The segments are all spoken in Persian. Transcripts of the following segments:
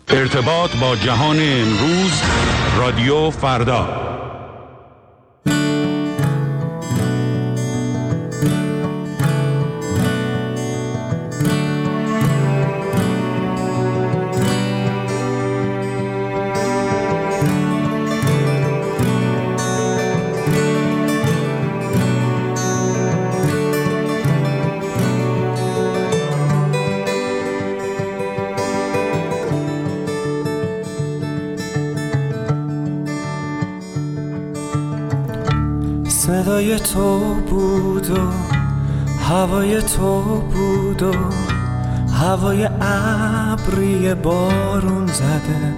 ارتباط با جهان امروز، رادیو فردا. صدای تو بود و هوای تو بود و هوای ابری بارون زده،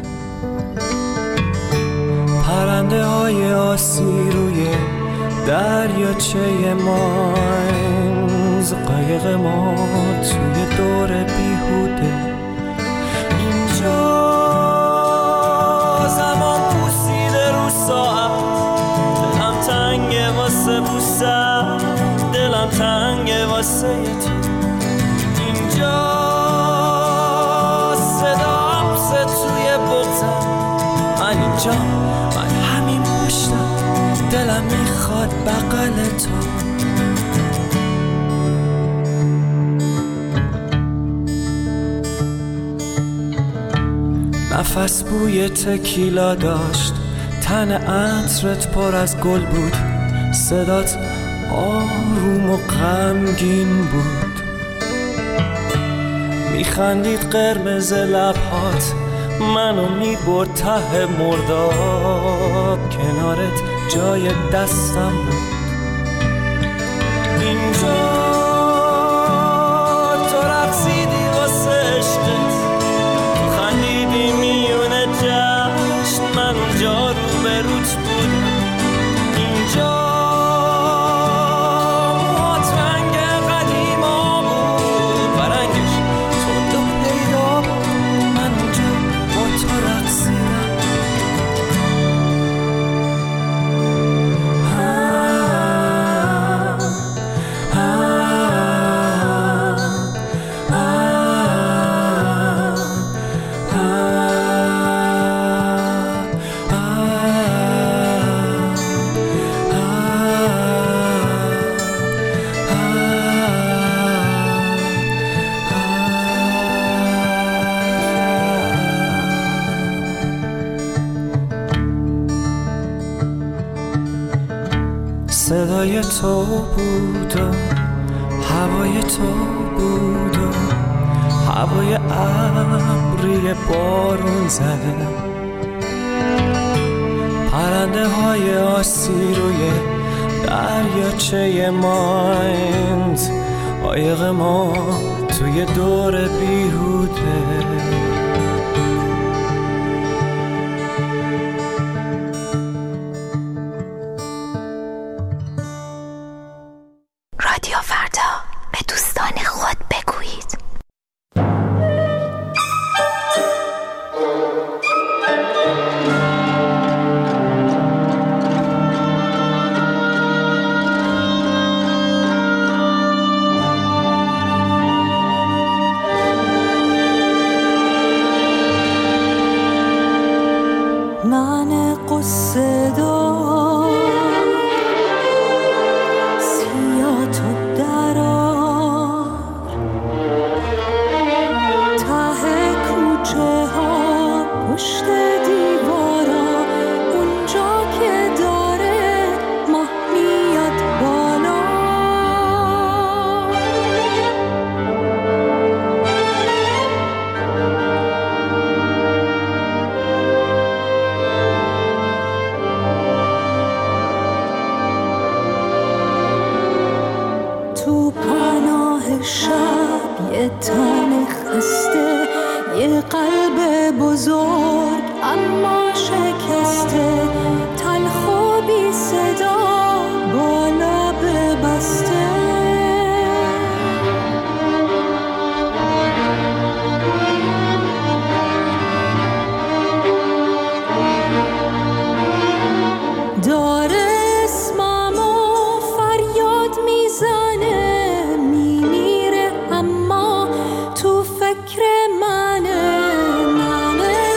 پرنده های آسی روی دریاچه ماینز، قایق ما توی دور بیهوده. اینجا زمان پوسیده رو ساعت، دلم تنگه واسه بوسم، دلم تنگه واسه تو. اینجا صدا حبسه توی بغزم، من اینجا، من همین پشتم، دلم میخواد بغل تو. نفس بوی تکیلا داشت، تن عطرت پر از گل بود، صدات آروم و غمگین بود. میخندید قرمز لبهات، منو میبرد ته مرداب، کنارت جای دستم بود. اینجا تو رقصیدی واسه عشقت، تو خندیدی میونه جشن، من اونجا رو به روت بودم. اینجا موهات رنگ قدیما بود و رنگش تند و پیدا بود، من اونجا با تو رقصیدم. صدای تو بود و هوای تو بود و هوای ابری بارون زده، پرنده های آسی روی دریاچه ماینز، قایق ما توی دور بیهوده. رادیو فردا، به دوستان خود بگویید. من قصه دار سیا تو درار، ته کوچه ها پشت دیوارا، اونجا که داره ماه میاد بالا. تو پناه شب یه تن خسته، یه قلب بزرگ اما شکسته، تلخ و بی صدا با لب بسته. داره اسممو فریاد میزنه، میمیره اما تو فکر منه. ننه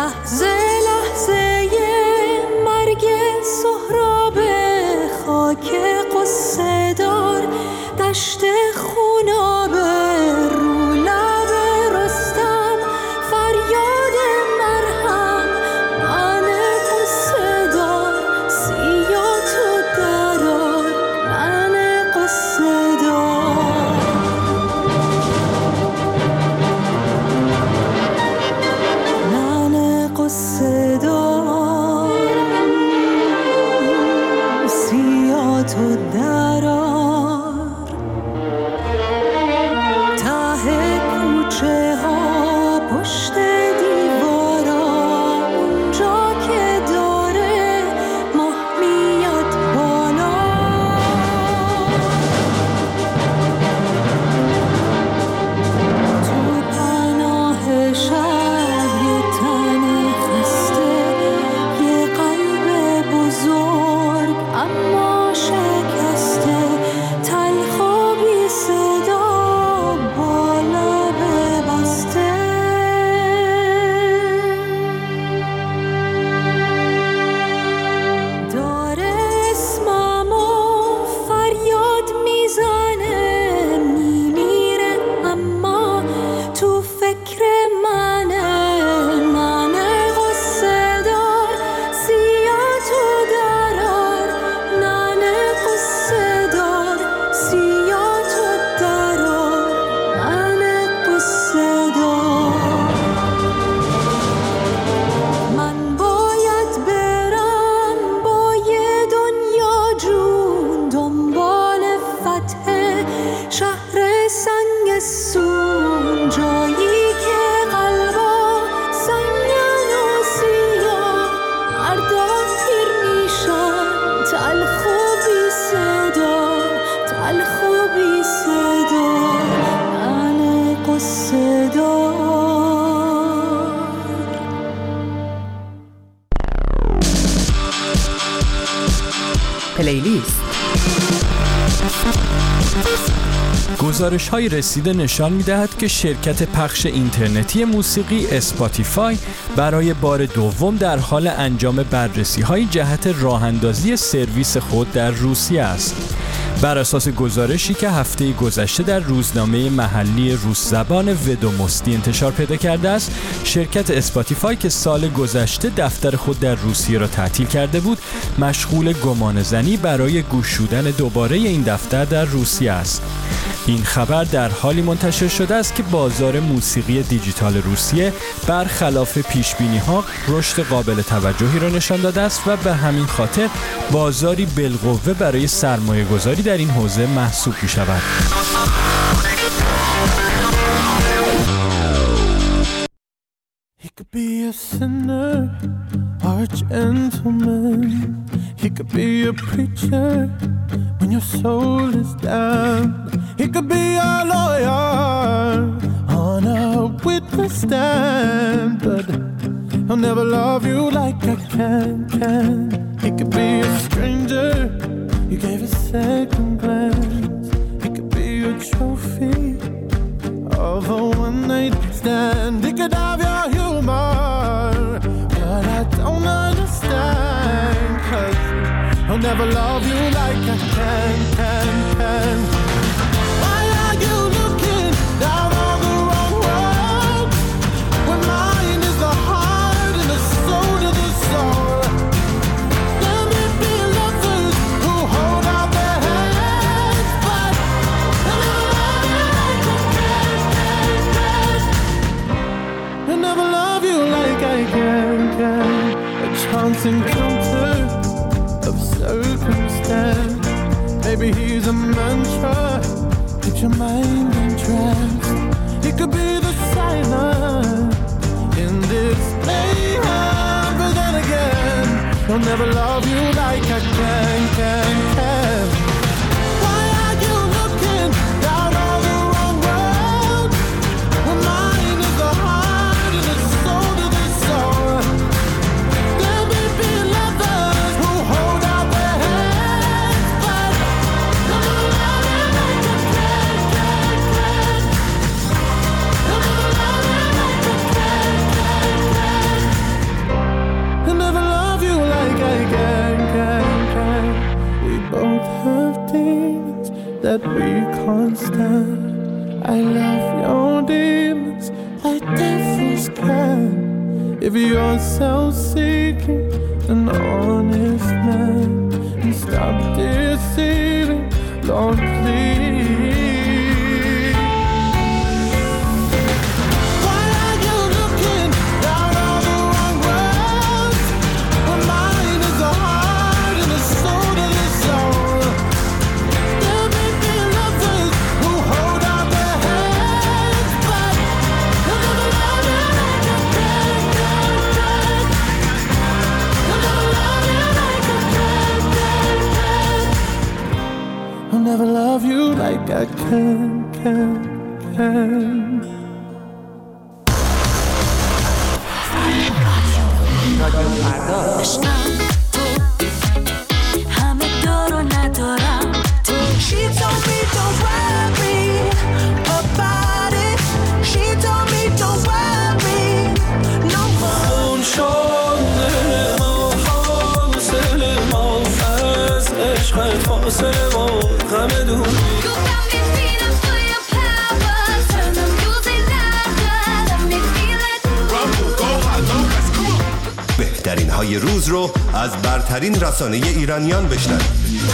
لحظه لحظه مرگ سهراب خاک قصه دار، دشت خوناب رو لب رستم، فریاد مرهم من قصه دار، سیا تو درار من قصه دار. من قصه دار سیا تو درار، ته کوچه ها پشت دیوارا، اونجا که داره ماه میاد بالا، تو پناه شب یه تن خسته، یه قلب بزرگ اما شکسته، تلخ و بی صدا با لب بسته. داره اسمم و فریاد میزنه، میمیره اما تو فکر منه، من قصه دار سیا تو درار، من قصه دار سیا تو درار، من قصه دار. من باید برم با یه دنیا جون، دنبال فتح شهر سنگسون، جایی که قلبا سنگن و سیاه، مردا پیر میشن تلخ و بی صدا، تلخ و بی صدا، من قصه دار. پلیلیست. گزارش‌های رسیده نشان می‌دهد که شرکت پخش اینترنتی موسیقی اسپاتیفای برای بار دوم در حال انجام بررسی‌های جهت راه‌اندازی سرویس خود در روسیه است. بر اساس گزارشی که هفته گذشته در روزنامه محلی روس زبان ودوموستی انتشار پیدا کرده است، شرکت اسپاتیفای که سال گذشته دفتر خود در روسیه را تعطیل کرده بود، مشغول گمانه‌زنی برای گشودن دوباره این دفتر در روسیه است. این خبر در حالی منتشر شده است که بازار موسیقی دیجیتال روسیه برخلاف پیشبینی‌ها رشد قابل توجهی را نشان داده است و به همین خاطر بازاری بالقوه برای سرمایه‌گذاری در این حوزه محسوب می‌شود. He could be a sinner or a gentleman. He could be a preacher when your soul is down. He could be a lawyer on a witness stand, but he'll never love you like I can. He could be a stranger you gave a second glance. He could be a trophy of a one-night stand. He could have your humor, but I don't understand, 'cause he'll never love you like I can. Why are you looking down on the wrong road, when mine is the heart and the soul to the soul? Let me be lovers who hold out their hands, but they'll never love you like I can. They'll never love you like I can. A chance encounter of circumstance. Maybe he's a mantra, keeps your mind entranced. He could be the silence in this mayhem, but then again, he'll never love you like I can. Why are you looking down on the wrong road, when mine is the heart and the soul to the soul? Let me be lovers who hold out their hands, but they'll never love you like I can. They'll never love you like I can. that we can't stand. I love your demons like devils can. If you're self-seeking, an honest man, and stop deceiving, Lord, please. Why are you looking down all the wrong roads? When mine is a heart and a soul to the soul. There may be lovers who hold out their hands, but they'll never love you like a friend. They'll never love you like a friend. I'll never love you like I can. عشقم تو همه دارو ندارم تو. She told me don't worry about it. She told me don't worry no more. اون شده ما فاصله ما از عشقت فاصله ما غم دوری. بهترین های روز رو از برترین رسانه ایرانیان بشنوید.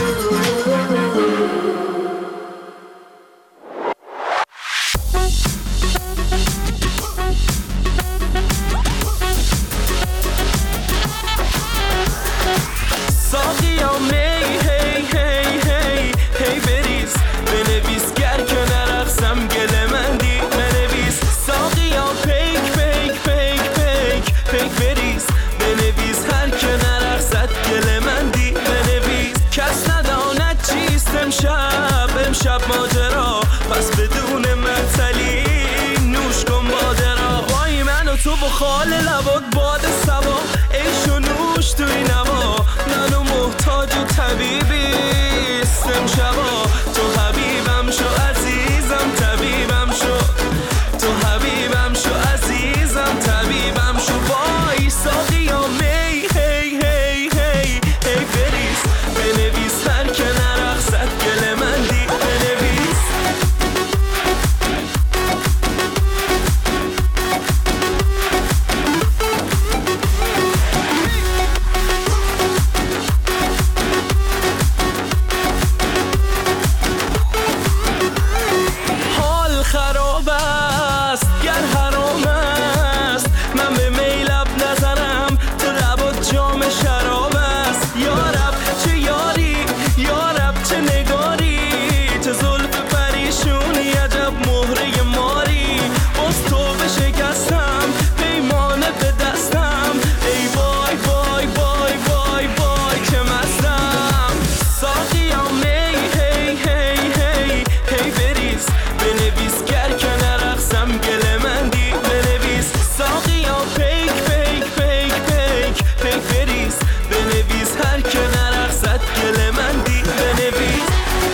ساقیا می هی هی هی هی بریز بنویس گر که نرقصم گل من دی بنویس. ساقیا پیک پیک پیک پیک پیک بریز بنویس هر که نرقصد گل من دی بنویس. کس نداند چیست امشب ماجرا پس بدون معطلی نوش کن باده را. وای من و تو و خال لبات باد سبا عیش و نوش توی نوا. منو محتاج و طبیبیست امشبا. تو حبیبم شو عزیزم طبیبم شو. تو حبیبم شو عزیزم طبیبم شو. وای ساقیا می هی هی هی هی بریز بنویس هر که نرقصد گل من دی بنویس. حال خراب است گر حرام است من به میلب نظرم تو لبات جام شراب است. یارب چه یاری یارب چه نگاری چه زلف پریشونی عجب مهره ماری. باز تو بشکستم پیمانه به دستم ای وای وای وای وای وای که مستم. ساقیا می هی هی هی هی بریز بنویس گر که نرقصم گل من دی بنویس. ساقیا پیک پیک پیک پیک پیک بریز بنویس هر که نرقصد گل من دی بنویس.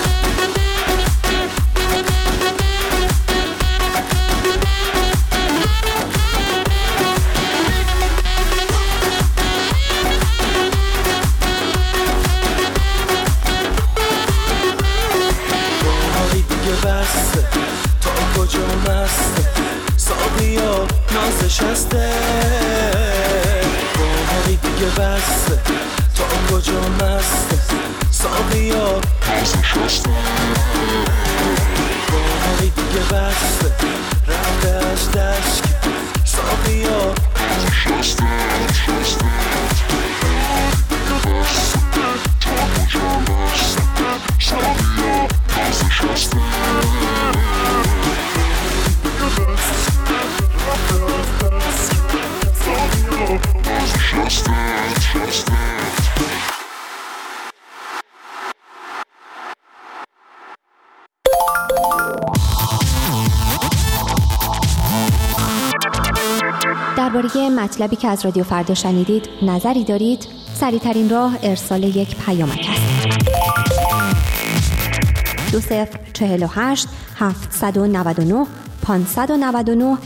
باقی دیگه بسته تا کجا مسته ساقیا نازش هسته. باقی دیگه بسته تا کجا مسته ساقیا نازش هسته. باقی دیگه بسته رفته از دشک ساقیا نازش هسته. درباره مطلبی که از رادیو فردا شنیدید نظری دارید؟ سریع‌ترین راه ارسال یک پیامک است. 2048 799 599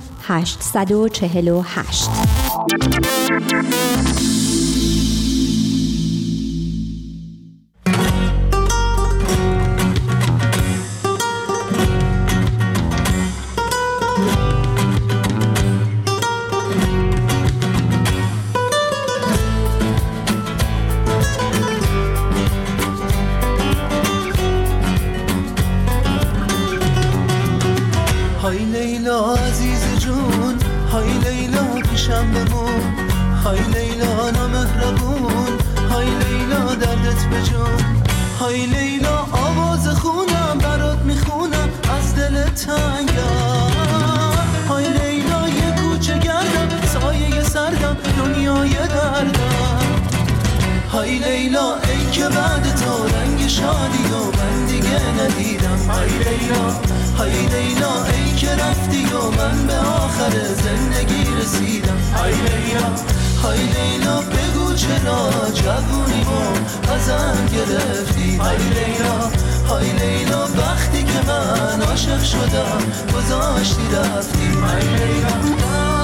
848. جان. های لیلا آواز خونم برات میخونم از دل تنگم. های لیلا یه کوچه گردم سایه سردم دنیای دردم. های لیلا ای که بعد تا رنگ شادی و من دیگه ندیدم. های لیلا های لیلا ای که رفتی و من به آخر زندگی رسیدم. های لیلا های لیلا بگو چرا جوونیمو ازم گرفتی. های لیلا های لیلا وقتی که من عاشق شدم گذاشتی رفتی. های لیلا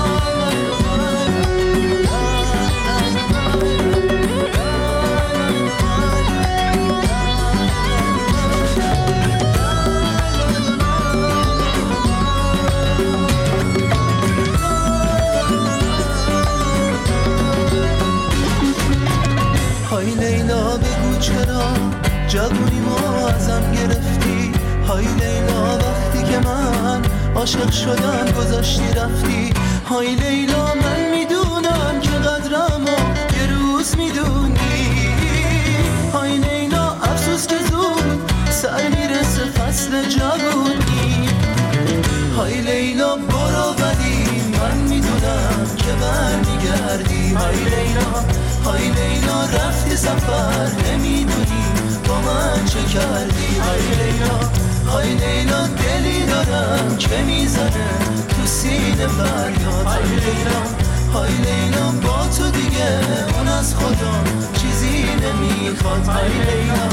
های لیلا بگو چرا جوونیمو ازم گرفتی. های لیلا وقتی که من عاشق شدم گذاشتی رفتی. های لیلا من میدونم که قدرمو یه روز میدونی. های لیلا افسوس که زود سر میرسه فصل جوونی. های لیلا برو ولی من میدونم که برمیگردی. های لیلا های لیلا رفتی سفر نمیدونی با من چه کردی. های لیلا های لیلا دلی دارم که میزنه تو سینه فریاد. های لیلا های لیلا با تو دیگه اون از خدا چیزی نمیخواد. های لیلا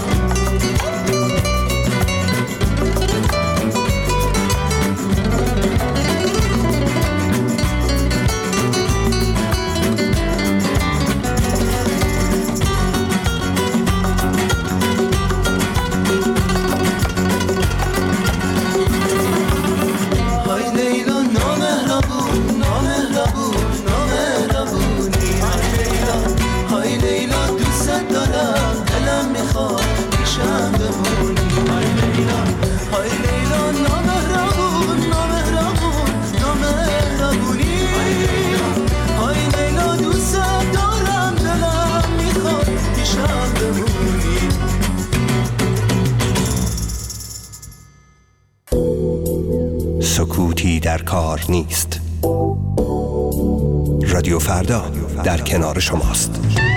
سکوتی در کار نیست. رادیو فردا در کنار شماست.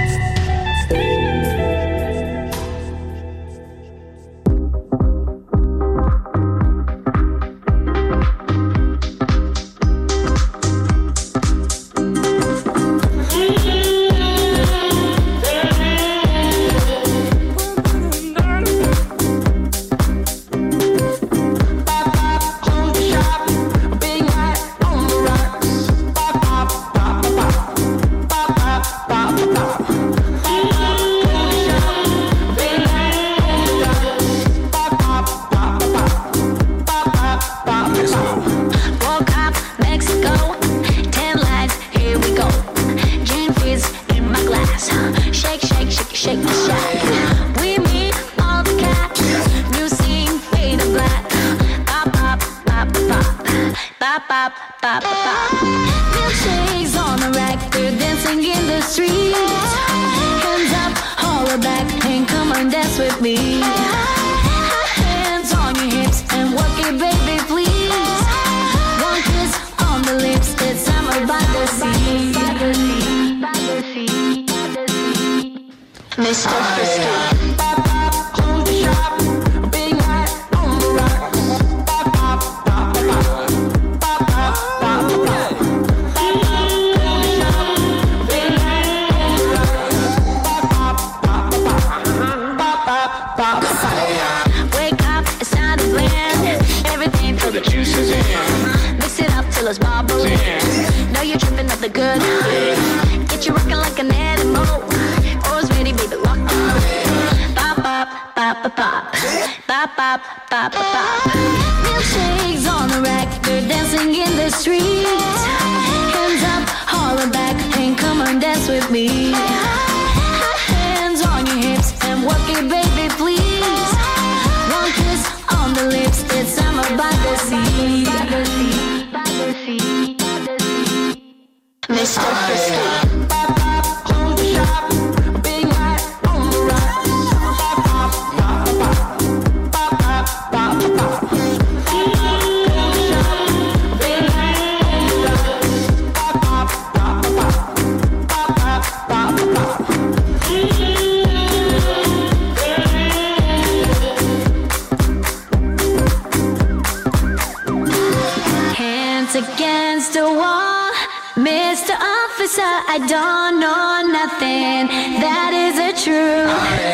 Milkshakes on the rack, they're dancing in the street. Hands up, holler back, and come on dance with me. Hands on your hips and work it, baby, please. One kiss on the lips, it's summer by the sea. Mr. Frisky. It's bubbling. Know you're tripping up the good. Get you rocking like an animal. Always ready, baby, lock on. Pop, pop, pop, pop, pop. Pop, pop, pop, pop, pop. Milkshakes on the rack, they're dancing in the street. Hands up, holler back, and come on dance with me. Hands on your hips and work it, baby, please. One kiss on the lips, it's summer by the sea. Mr. Frisky. Pop, pop, hold the shop. Big light on the rocks. officer, I don't know nothing. That isn't true.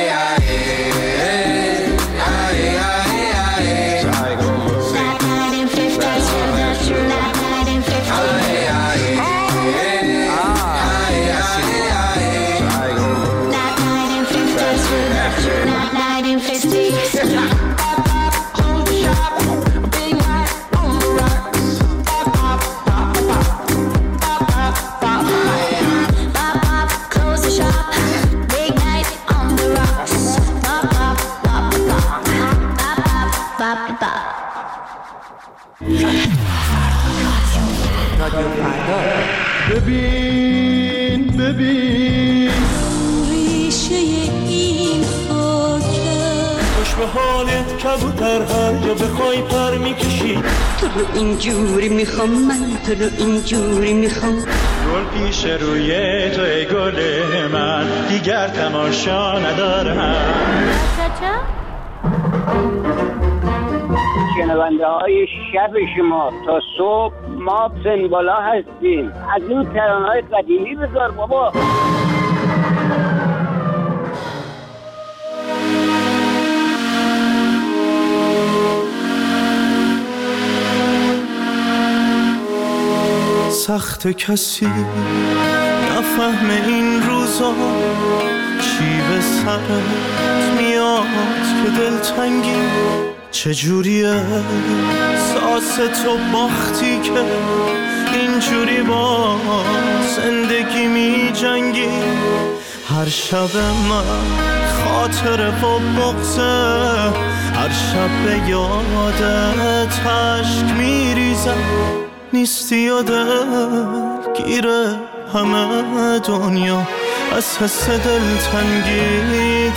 ببین ببین ریشه این خاکه خوش به حالت کبوتر هر جا بخوای پر میکشی. تو رو اینجوری میخوام، من تو رو اینجوری میخوام. گل پیش روی تو ای گل من، دیگر تماشا ندارم. شنونده های شب شما تا صبح ما سنبالا هستیم. از این ترانه‌های قدیمی بذار بابا. سخت کسی نفهم این روزا، چی به سرت میاد که دلتنگی چجوریه. ساس تو باختی که اینجوری با زندگی می جنگی. هر شب من خاطر و بغضه، هر شب به یادت عشق می ریزم. نیستی و دلگیره همه دنیا، از حس دلتنگیت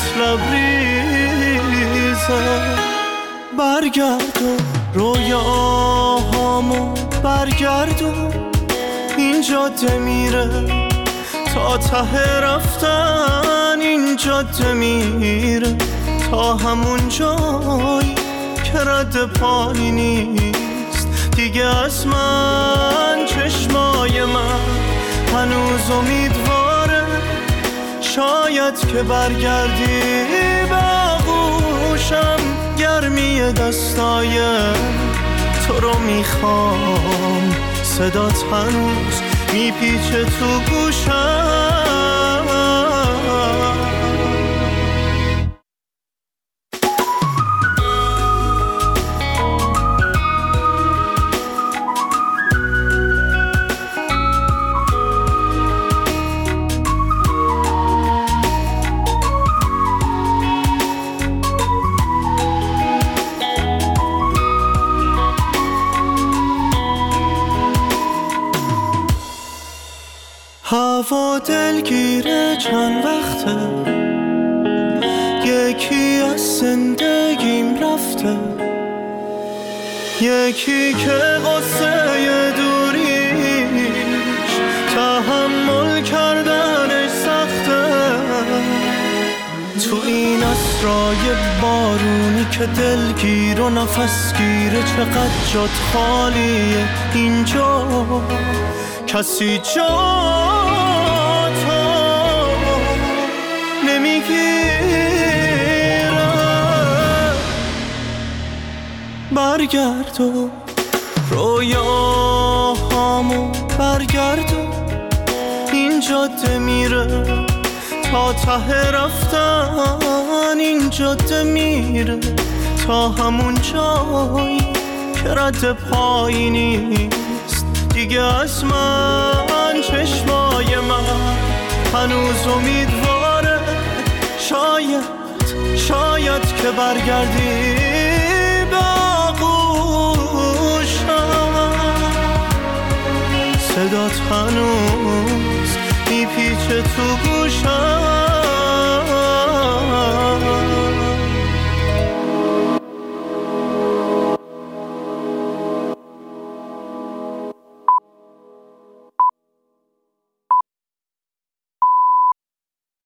لبریزه. برگردون رویاهامو برگردون، این جاده میره تا ته رفتن. این جاده میره تا همون جایی که رد پایی نیست دیگه از من. چشمای من هنوز امیدواره، شاید که برگردی به آغوشم. گرمی دستای تو رو میخوام، صدات هنوز میپیچه تو گوشم. هوا دلگیره چند وقته، یکی از زندگیم رفته، یکی که قصه دوریش تحمل کردنش سخته. تو این عصرای بارونی که دلگیر و نفس گیره، چقدر جات خالیه اینجا، کسی جا برگردون رویاهامو برگردون، این جاده میره تا ته رفتن. این جاده میره تا همون جایی که رد پایی نیست دیگه از من. چشمای من هنوز امیدواره، شاید که برگردی به آغوشم. صدات هنوز میپیچه تو گوشم.